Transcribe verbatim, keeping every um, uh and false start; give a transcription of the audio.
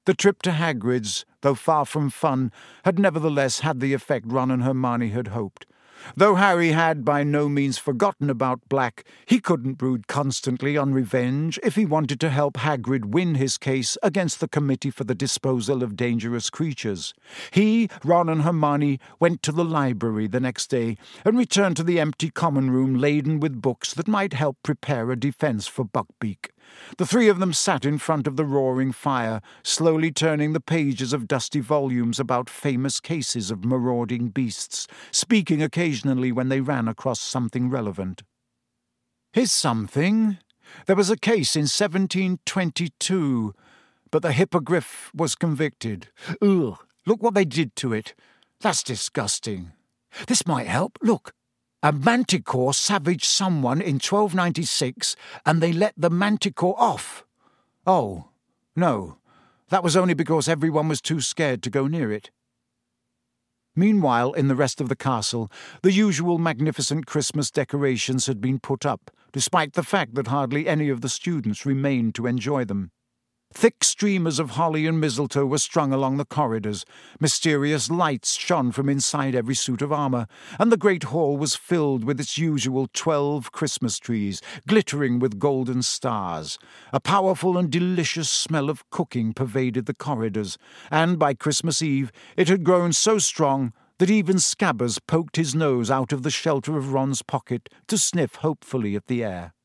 The trip to Hagrid's, though far from fun, had nevertheless had the effect Ron and Hermione had hoped. Though Harry had by no means forgotten about Black, he couldn't brood constantly on revenge if he wanted to help Hagrid win his case against the Committee for the Disposal of Dangerous Creatures. He, Ron and Hermione went to the library the next day and returned to the empty common room laden with books that might help prepare a defence for Buckbeak. The three of them sat in front of the roaring fire, slowly turning the pages of dusty volumes about famous cases of marauding beasts, speaking occasionally when they ran across something relevant. Here's something. There was a case in seventeen twenty-two, but the Hippogriff was convicted. Ugh, look what they did to it. That's disgusting. This might help. Look. A manticore savaged someone in twelve ninety-six, and they let the manticore off. Oh, no, that was only because everyone was too scared to go near it. Meanwhile, in the rest of the castle, the usual magnificent Christmas decorations had been put up, despite the fact that hardly any of the students remained to enjoy them. Thick streamers of holly and mistletoe were strung along the corridors, mysterious lights shone from inside every suit of armour, and the great hall was filled with its usual twelve Christmas trees, glittering with golden stars. A powerful and delicious smell of cooking pervaded the corridors, and by Christmas Eve it had grown so strong that even Scabbers poked his nose out of the shelter of Ron's pocket to sniff hopefully at the air.